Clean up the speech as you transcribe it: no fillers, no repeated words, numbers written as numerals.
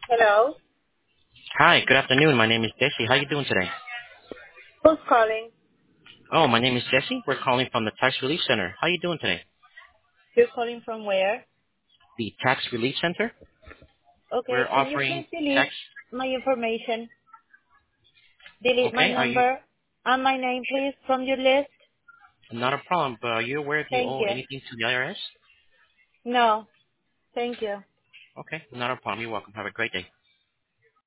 Hello? Hi, good afternoon. My name is Jesse. How you doing today? Who's calling? Oh, my name is Jesse. We're calling from the Tax Relief Center. How you doing today? You're calling from where? The Tax Relief Center? Okay, We're can you offering please delete tax. my information? Delete my Okay, are you number and my name, please, from your list? not a problem, but are you aware if you Thank owe you. anything to the IRS? No, thank you. Okay, not a problem. You're welcome. Have a great day.